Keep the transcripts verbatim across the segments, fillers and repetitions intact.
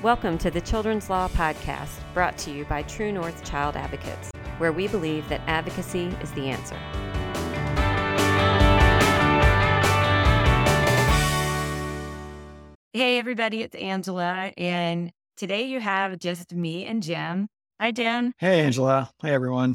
Welcome to the Children's Law Podcast, brought to you by True North Child Advocates, where we believe that advocacy is the answer. Hey everybody, it's Angela, and today you have just me and Jim. Hi, Jim. Hey, Angela. Hi, everyone.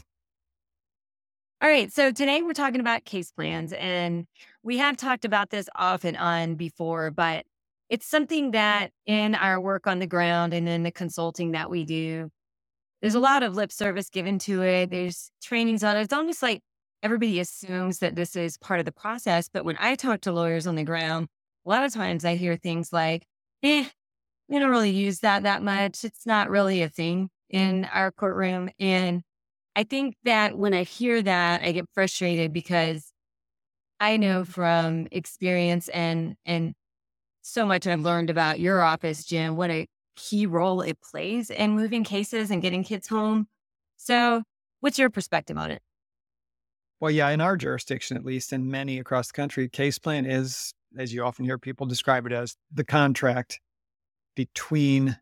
All right, so today we're talking about case plans, and we have talked about this off and on before, but it's something that in our work on the ground and in the consulting that we do, there's a lot of lip service given to it. There's trainings on it. It's almost like everybody assumes that this is part of the process, but when I talk to lawyers on the ground, a lot of times I hear things like, eh, we don't really use that that much. It's not really a thing in our courtroom. And I think that when I hear that, I get frustrated because I know from experience and and so much I've learned about your office, Jim, what a key role it plays in moving cases and getting kids home. So what's your perspective on it? Well, yeah, in our jurisdiction, at least, and many across the country, case plan is, as you often hear people describe it as, the contract between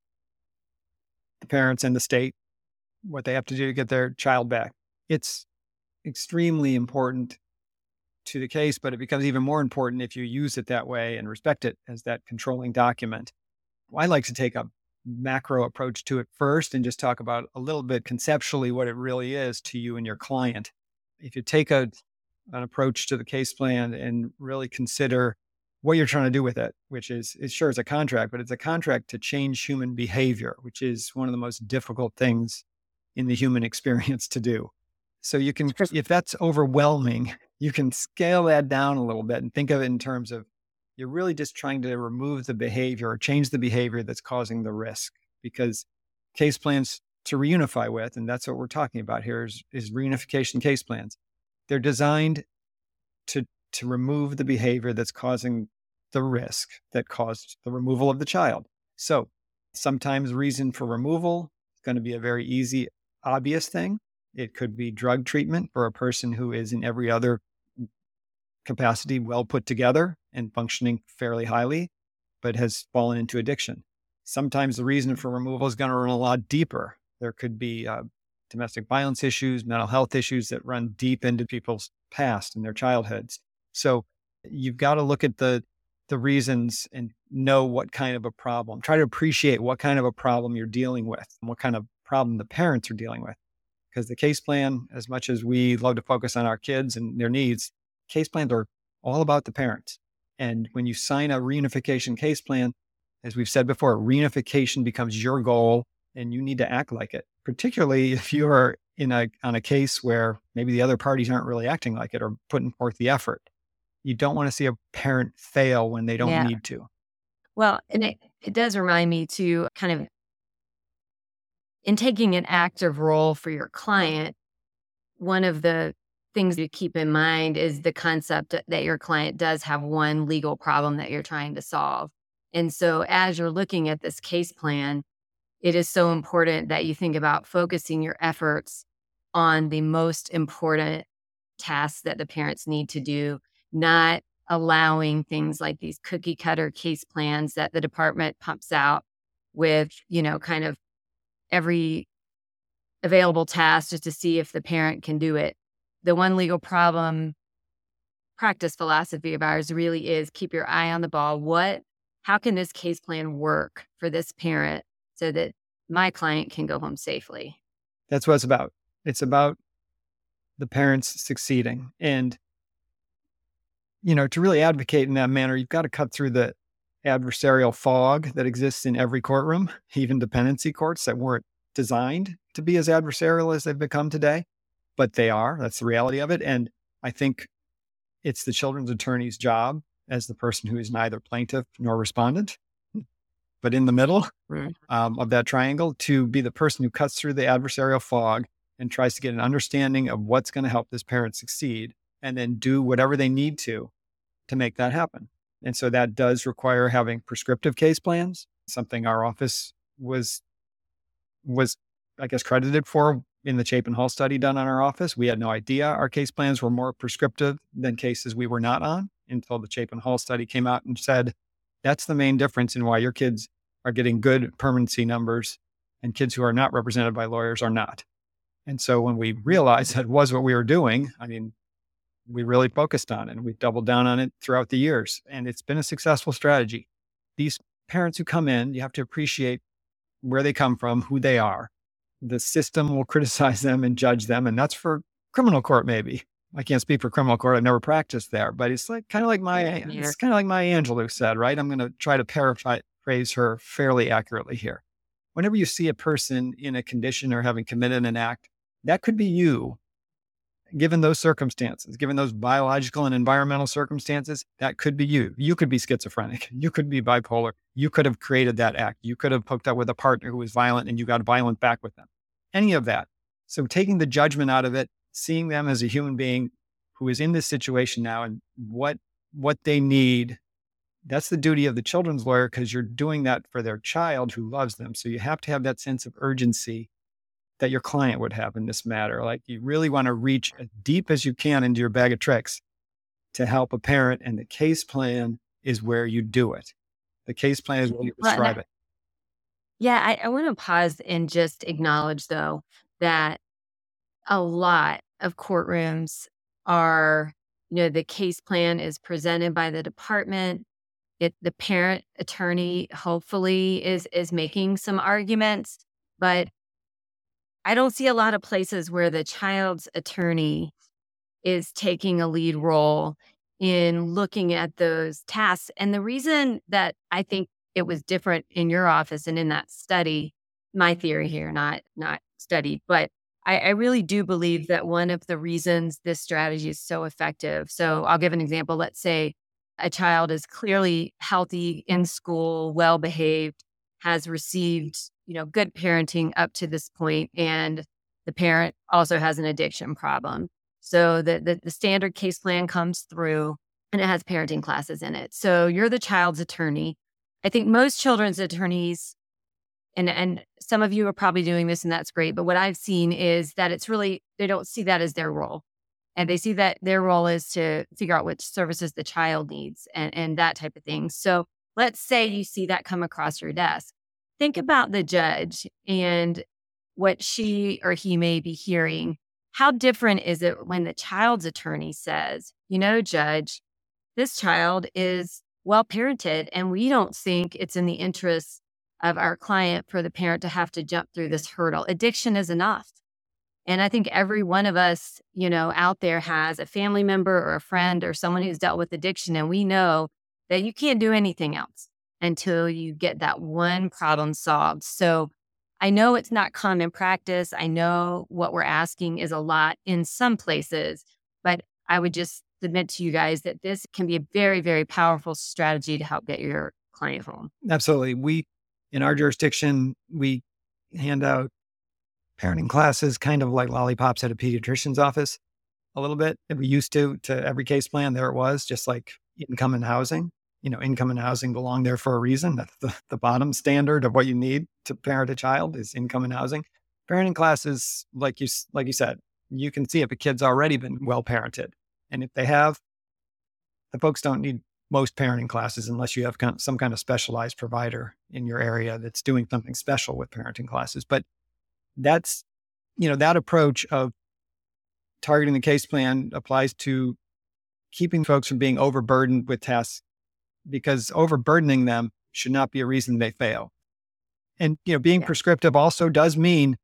the parents and the state, what they have to do to get their child back. It's extremely important to the case, but it becomes even more important if you use it that way and respect it as that controlling document. I like to take a macro approach to it first and just talk about a little bit conceptually what it really is to you and your client. If you take a an approach to the case plan and really consider what you're trying to do with it, which is, it's sure it's a contract, but it's a contract to change human behavior, which is one of the most difficult things in the human experience to do. So you can, if that's overwhelming, you can scale that down a little bit and think of it in terms of you're really just trying to remove the behavior or change the behavior that's causing the risk, because case plans to reunify with, and that's what we're talking about here, is, is reunification case plans. They're designed to, to remove the behavior that's causing the risk that caused the removal of the child. So sometimes reason for removal is going to be a very easy, obvious thing. It could be drug treatment for a person who is in every other capacity well put together and functioning fairly highly, but has fallen into addiction. Sometimes the reason for removal is going to run a lot deeper. There could be uh, domestic violence issues, mental health issues that run deep into people's past and their childhoods. So you've got to look at the the reasons and know what kind of a problem. Try to appreciate what kind of a problem you're dealing with and what kind of problem the parents are dealing with. Because the case plan, as much as we love to focus on our kids and their needs, case plans are all about the parents. And when you sign a reunification case plan, as we've said before, reunification becomes your goal and you need to act like it, particularly if you are in a on a case where maybe the other parties aren't really acting like it or putting forth the effort. You don't want to see a parent fail when they don't Yeah. need to. Well, and it, it does remind me to kind of, in taking an active role for your client, one of the things to keep in mind is the concept that your client does have one legal problem that you're trying to solve. And so as you're looking at this case plan, it is so important that you think about focusing your efforts on the most important tasks that the parents need to do, not allowing things like these cookie cutter case plans that the department pumps out with, you know, kind of every available task just to see if the parent can do it. The one legal problem practice philosophy of ours really is keep your eye on the ball. What, how can this case plan work for this parent so that my client can go home safely? That's what it's about. It's about the parents succeeding. And, you know, to really advocate in that manner, you've got to cut through the adversarial fog that exists in every courtroom, even dependency courts that weren't designed to be as adversarial as they've become today, but they are. That's the reality of it. And I think it's the children's attorney's job as the person who is neither plaintiff nor respondent, but in the middle Right. um, of that triangle, to be the person who cuts through the adversarial fog and tries to get an understanding of what's going to help this parent succeed, and then do whatever they need to to make that happen. And so that does require having prescriptive case plans, something our office was, was I guess, credited for in the Chapin Hall study done on our office. We had no idea our case plans were more prescriptive than cases we were not on until the Chapin Hall study came out and said, that's the main difference in why your kids are getting good permanency numbers and kids who are not represented by lawyers are not. And so when we realized that was what we were doing, I mean, we really focused on it and we doubled down on it throughout the years. And it's been a successful strategy. These parents who come in, you have to appreciate where they come from, who they are. The system will criticize them and judge them. And that's for criminal court, maybe. I can't speak for criminal court. I've never practiced there, but it's like kind of like my, it's kind of like Maya Angelou said, right? I'm going to try to paraphrase her fairly accurately here. Whenever you see a person in a condition or having committed an act, that could be you. Given those circumstances, given those biological and environmental circumstances, that could be you. You could be schizophrenic. You could be bipolar. You could have created that act. You could have hooked up with a partner who was violent and you got violent back with them. Any of that. So taking the judgment out of it, seeing them as a human being who is in this situation now and what what they need, that's the duty of the children's lawyer because you're doing that for their child who loves them. So you have to have that sense of urgency that your client would have in this matter. Like you really want to reach as deep as you can into your bag of tricks to help a parent. And the case plan is where you do it. The case plan is where you prescribe it. Yeah, I, I want to pause and just acknowledge, though, that a lot of courtrooms are, you know, the case plan is presented by the department. It, the parent attorney hopefully is is making some arguments, but I don't see a lot of places where the child's attorney is taking a lead role in looking at those tasks. And the reason that I think it was different in your office and in that study, my theory here, not not studied, but I, I really do believe that one of the reasons this strategy is so effective. So I'll give an example. Let's say a child is clearly healthy in school, well-behaved, has received, you know, good parenting up to this point, and the parent also has an addiction problem. So the, the the standard case plan comes through and it has parenting classes in it. So you're the child's attorney. I think most children's attorneys, and and some of you are probably doing this and that's great, but what I've seen is that it's really, they don't see that as their role. And they see that their role is to figure out which services the child needs and, and that type of thing. So let's say you see that come across your desk. Think about the judge and what she or he may be hearing. How different is it when the child's attorney says, you know, judge, this child is well parented and we don't think it's in the interest of our client for the parent to have to jump through this hurdle. Addiction is enough. And I think every one of us, you know, out there has a family member or a friend or someone who's dealt with addiction. And we know that you can't do anything else until you get that one problem solved. So I know it's not common practice. I know what we're asking is a lot in some places, but I would just submit to you guys that this can be a very, very powerful strategy to help get your client home. Absolutely. We, in our jurisdiction, we hand out parenting classes kind of like lollipops at a pediatrician's office a little bit. And we used to, to every case plan, there it was, just like income and housing. You know, income and housing belong there for a reason. That's the, the bottom standard of what you need to parent a child is income and housing. Parenting classes, like you like you said, you can see if a kid's already been well parented. And if they have, the folks don't need most parenting classes unless you have some kind of specialized provider in your area that's doing something special with parenting classes. But that's, you know, that approach of targeting the case plan applies to keeping folks from being overburdened with tasks, because overburdening them should not be a reason they fail. And, you know, being yeah. prescriptive also does mean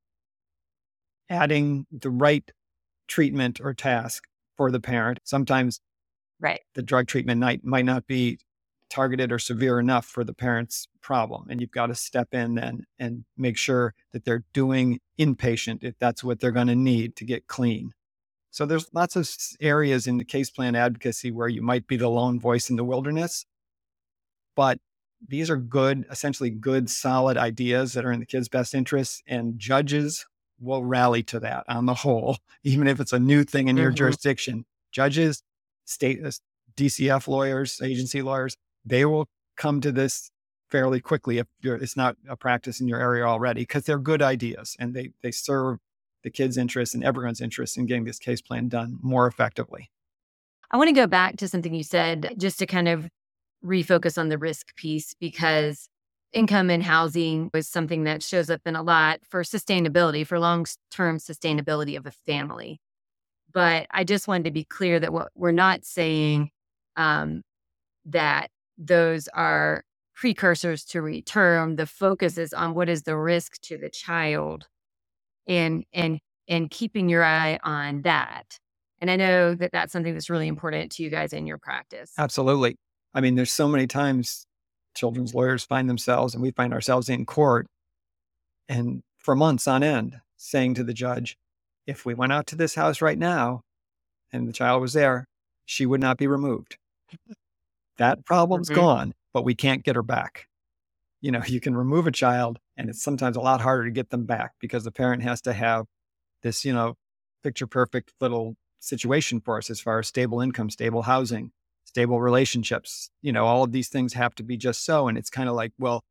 adding the right treatment or task for the parent. Sometimes right. the drug treatment might, might not be targeted or severe enough for the parent's problem. And you've got to step in then and make sure that they're doing inpatient if that's what they're going to need to get clean. So there's lots of areas in the case plan advocacy where you might be the lone voice in the wilderness, but these are good, essentially good, solid ideas that are in the kid's best interests, and judges will rally to that on the whole, even if it's a new thing in your mm-hmm. jurisdiction. Judges, state, D C F lawyers, agency lawyers, they will come to this fairly quickly if you're, it's not a practice in your area already, because they're good ideas and they they serve the kids' interest and everyone's interest in getting this case plan done more effectively. I want to go back to something you said just to kind of refocus on the risk piece, because income and housing was something that shows up in a lot for sustainability, for long-term sustainability of a family. But I just wanted to be clear that what we're not saying um, that those are precursors to return. The focus is on what is the risk to the child, and and and keeping your eye on that. And I know that that's something that's really important to you guys in your practice. Absolutely. I mean, there's so many times children's lawyers find themselves, and we find ourselves in court, and for months on end, saying to the judge, if we went out to this house right now and the child was there, she would not be removed. That problem's Mhm. gone, but we can't get her back. You know, you can remove a child, and it's sometimes a lot harder to get them back because the parent has to have this, you know, picture perfect little situation for us as far as stable income, stable housing, stable relationships. You know, all of these things have to be just so. And it's kind of like, well,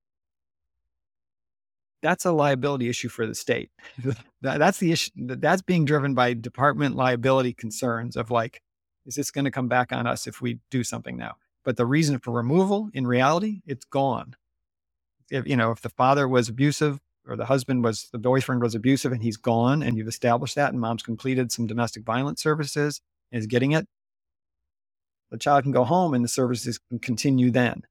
that's a liability issue for the state. That- that's the issue. That's being driven by department liability concerns of like, is this going to come back on us if we do something now? But the reason for removal, in reality, it's gone. If, you know, if the father was abusive or the husband was, the boyfriend was abusive and he's gone and you've established that and mom's completed some domestic violence services and is getting it, the child can go home and the services can continue then.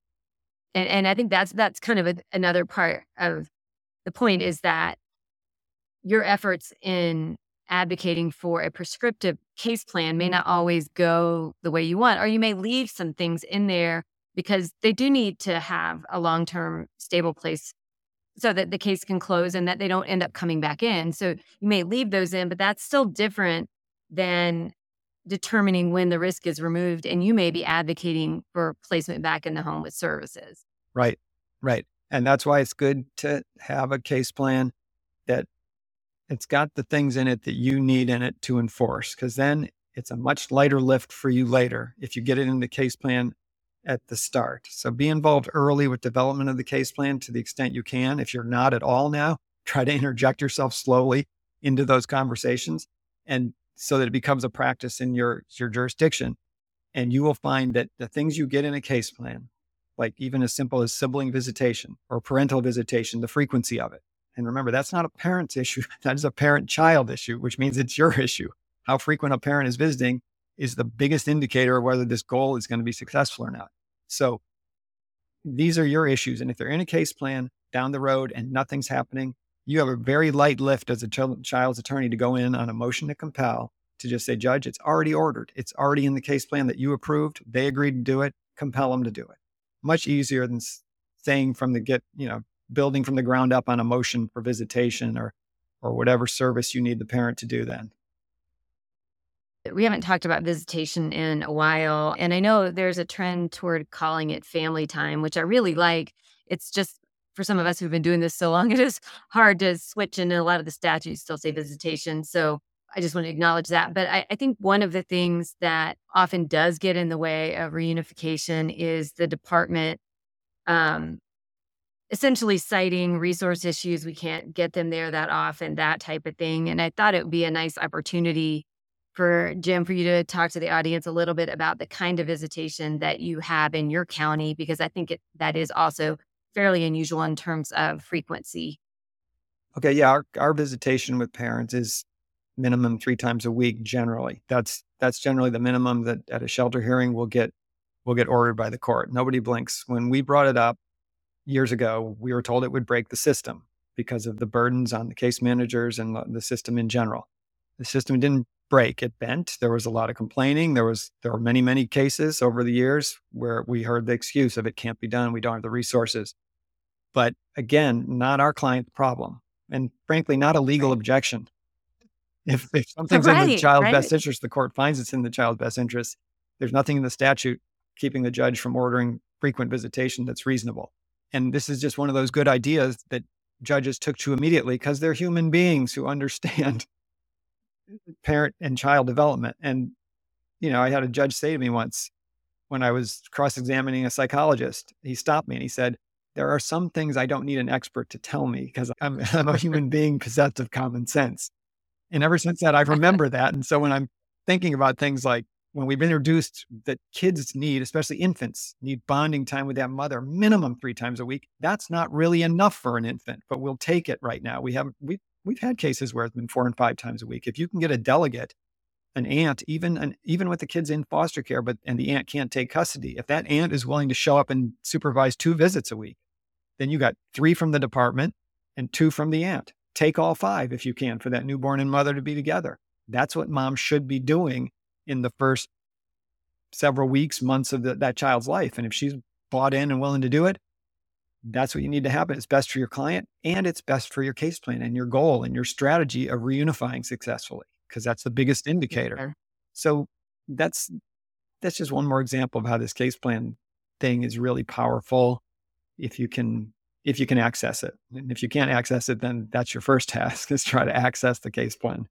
And and I think that's that's kind of a, another part of the point is that your efforts in advocating for a prescriptive case plan may not always go the way you want, or you may leave some things in there because they do need to have a long-term stable place so that the case can close and that they don't end up coming back in. So you may leave those in, but that's still different than determining when the risk is removed, and you may be advocating for placement back in the home with services. Right, right. And that's why it's good to have a case plan that it's got the things in it that you need in it to enforce, because then it's a much lighter lift for you later if you get it in the case plan at the start. So be involved early with development of the case plan to the extent you can. If you're not at all now, try to interject yourself slowly into those conversations, and so that it becomes a practice in your, your jurisdiction. And you will find that the things you get in a case plan, like even as simple as sibling visitation or parental visitation, the frequency of it. And remember, that's not a parent's issue. That is a parent-child issue, which means it's your issue. How frequent a parent is visiting is the biggest indicator of whether this goal is going to be successful or not. So these are your issues. And if they're in a case plan down the road and nothing's happening, you have a very light lift as a ch- child's attorney to go in on a motion to compel to just say, Judge, it's already ordered. It's already in the case plan that you approved. They agreed to do it. Compel them to do it. Much easier than saying from the get, you know, building from the ground up on a motion for visitation or, or whatever service you need the parent to do then. We haven't talked about visitation in a while, and I know there's a trend toward calling it family time, which I really like. It's just for some of us who've been doing this so long, it is hard to switch, and a lot of the statutes still say visitation. So I just want to acknowledge that. But I, I think one of the things that often does get in the way of reunification is the department um, essentially citing resource issues. We can't get them there that often, that type of thing. And I thought it would be a nice opportunity for Jim, for you to talk to the audience a little bit about the kind of visitation that you have in your county, because I think it, that is also fairly unusual in terms of frequency. Okay, yeah, our, our visitation with parents is minimum three times a week generally. That's that's generally the minimum that at a shelter hearing will get will get ordered by the court. Nobody blinks. When we brought it up years ago, we were told it would break the system because of the burdens on the case managers and the, the system in general. The system didn't break, it bent. There was a lot of complaining. There was there were many, many cases over the years where we heard the excuse of it can't be done. We don't have the resources. But again, not our client's problem. And frankly, not a legal objection. If, if something's in the Right, child's right. best interest, the court finds it's in the child's best interest. There's nothing in the statute keeping the judge from ordering frequent visitation that's reasonable. And this is just one of those good ideas that judges took to immediately because they're human beings who understand parent and child development. And, you know, I had a judge say to me once when I was cross-examining a psychologist, he stopped me and he said, there are some things I don't need an expert to tell me because I'm, I'm a human being possessed of common sense. And ever since that, I remember that. And so when I'm thinking about things like when we've introduced that kids need, especially infants, need bonding time with that mother minimum three times a week, that's not really enough for an infant, but we'll take it right now. We have, we, we've had cases where it's been four and five times a week. If you can get a delegate, an aunt, even an, even with the kids in foster care, but and the aunt can't take custody, if that aunt is willing to show up and supervise two visits a week, then you got three from the department and two from the aunt. Take all five if you can for that newborn and mother to be together. That's what mom should be doing in the first several weeks, months of the, that child's life. And if she's bought in and willing to do it, that's what you need to happen. It's best for your client and it's best for your case plan and your goal and your strategy of reunifying successfully, because that's the biggest indicator. Okay. So that's, that's just one more example of how this case plan thing is really powerful if you can, if you can access it. And if you can't access it, then that's your first task, is try to access the case plan.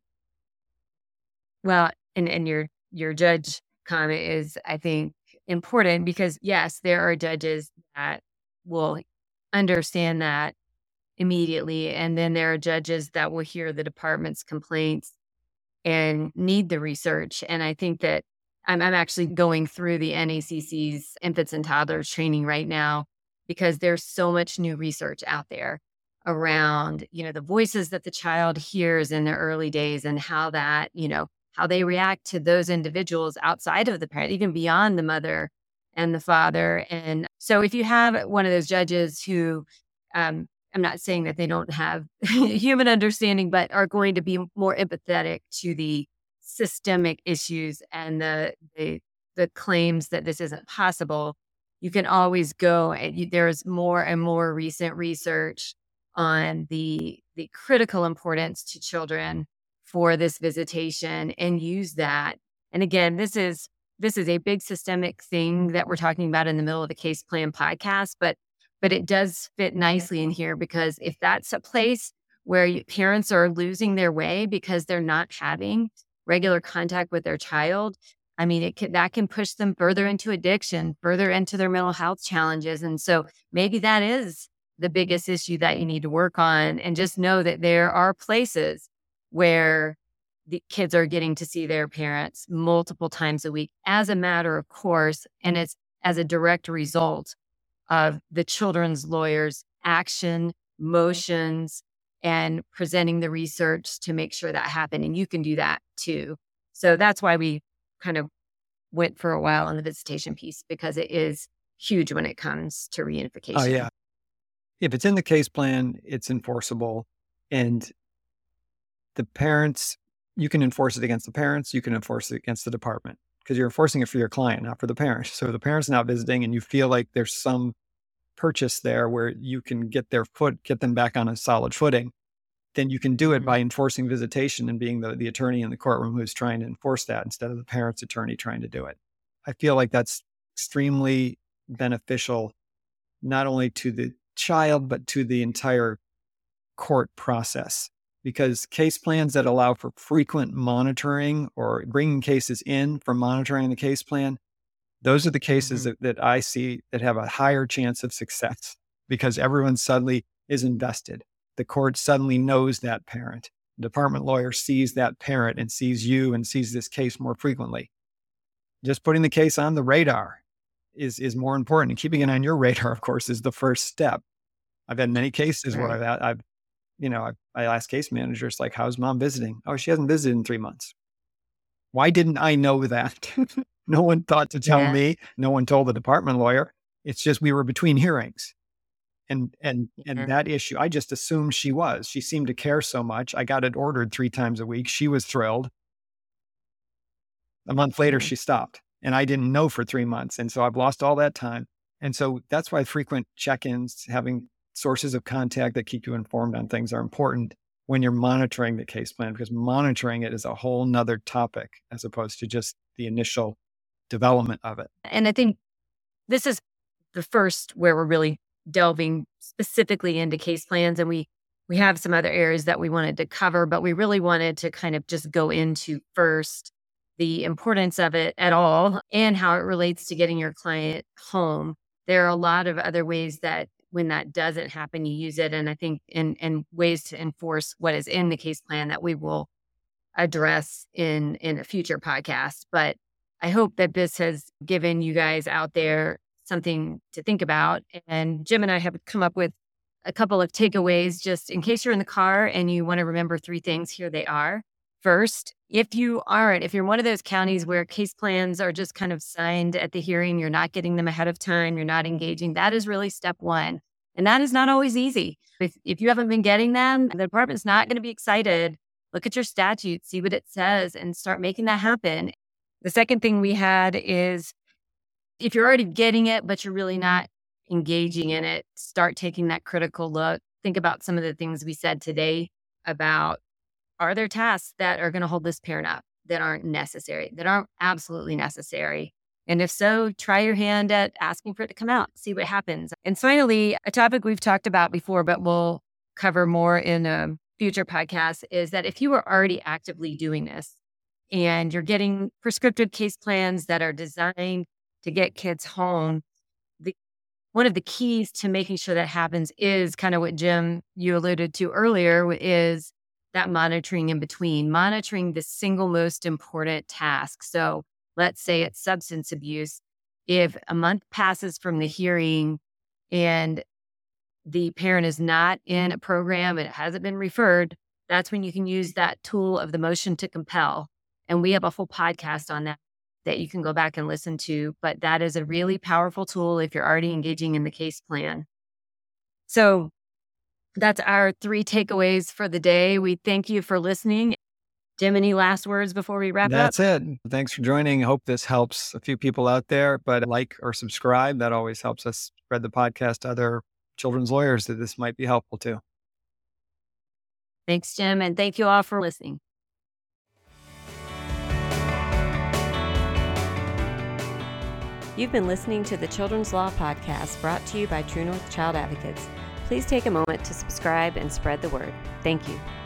Well, and, and your, your judge comment is, I think, important because yes, there are judges that will understand that immediately. And then there are judges that will hear the department's complaints and need the research. And I think that I'm, I'm actually going through the N A C C's infants and toddlers training right now because there's so much new research out there around, you know, the voices that the child hears in their early days and how that, you know, how they react to those individuals outside of the parent, even beyond the mother and the father. And so if you have one of those judges who, um, I'm not saying that they don't have human understanding, but are going to be more empathetic to the systemic issues and the the, the claims that this isn't possible, you can always go. And you, there's more and more recent research on the the critical importance to children for this visitation, and use that. And again, this is this is a big systemic thing that we're talking about in the middle of the case plan podcast, but but it does fit nicely in here because if that's a place where you, parents are losing their way because they're not having regular contact with their child, I mean, it can, that can push them further into addiction, further into their mental health challenges. And so maybe that is the biggest issue that you need to work on. And just know that there are places where the kids are getting to see their parents multiple times a week as a matter of course, and it's as a direct result of the children's lawyers' action, motions, and presenting the research to make sure that happened. And you can do that too. So that's why we kind of went for a while on the visitation piece, because it is huge when it comes to reunification. Oh, yeah. If it's in the case plan, it's enforceable. And the parents, you can enforce it against the parents, you can enforce it against the department, because you're enforcing it for your client, not for the parent. So if the parent's not visiting and you feel like there's some purchase there where you can get their foot, get them back on a solid footing, then you can do it by enforcing visitation and being the, the attorney in the courtroom who's trying to enforce that instead of the parent's attorney trying to do it. I feel like that's extremely beneficial, not only to the child, but to the entire court process. Because case plans that allow for frequent monitoring or bringing cases in for monitoring the case plan, those are the cases mm-hmm. that, that I see that have a higher chance of success because everyone suddenly is invested. The court suddenly knows that parent. The department lawyer sees that parent and sees you and sees this case more frequently. Just putting the case on the radar is, is more important. And keeping it on your radar, of course, is the first step. I've had many cases right. where I've, I've you know, I, I ask case managers, like, how's mom visiting? Oh, she hasn't visited in three months. Why didn't I know that? No one thought to tell yeah. me. No one told the department lawyer. It's just we were between hearings. And and and mm-hmm. that issue, I just assumed she was. She seemed to care so much. I got it ordered three times a week. She was thrilled. A month later, mm-hmm. she stopped. And I didn't know for three months. And so I've lost all that time. And so that's why frequent check-ins, having sources of contact that keep you informed on things are important when you're monitoring the case plan, because monitoring it is a whole nother topic as opposed to just the initial development of it. And I think this is the first where we're really delving specifically into case plans. And we, we have some other areas that we wanted to cover, but we really wanted to kind of just go into first the importance of it at all and how it relates to getting your client home. There are a lot of other ways that when that doesn't happen, you use it. And I think in, in ways to enforce what is in the case plan that we will address in, in a future podcast. But I hope that this has given you guys out there something to think about. And Jim and I have come up with a couple of takeaways just in case you're in the car and you want to remember three things. Here they are. First, if you aren't, if you're one of those counties where case plans are just kind of signed at the hearing, you're not getting them ahead of time, you're not engaging, that is really step one. And that is not always easy. If, if you haven't been getting them, the department's not going to be excited. Look at your statute, see what it says, and start making that happen. The second thing we had is if you're already getting it, but you're really not engaging in it, start taking that critical look. Think about some of the things we said today about, are there tasks that are going to hold this parent up that aren't necessary, that aren't absolutely necessary? And if so, try your hand at asking for it to come out, see what happens. And finally, a topic we've talked about before, but we'll cover more in a future podcast, is that if you are already actively doing this and you're getting prescriptive case plans that are designed to get kids home, the, one of the keys to making sure that happens is kind of what Jim, you alluded to earlier, is that monitoring in between, monitoring the single most important task. So let's say it's substance abuse. If a month passes from the hearing and the parent is not in a program and it hasn't been referred, that's when you can use that tool of the motion to compel. And we have a whole podcast on that that you can go back and listen to. But that is a really powerful tool if you're already engaging in the case plan. So that's our three takeaways for the day. We thank you for listening. Jim, any last words before we wrap That's up? That's it. Thanks for joining. I hope this helps a few people out there, but like or subscribe. That always helps us spread the podcast to other children's lawyers that this might be helpful to. Thanks, Jim. And thank you all for listening. You've been listening to the Children's Law Podcast brought to you by True North Child Advocates. Please take a moment to subscribe and spread the word. Thank you.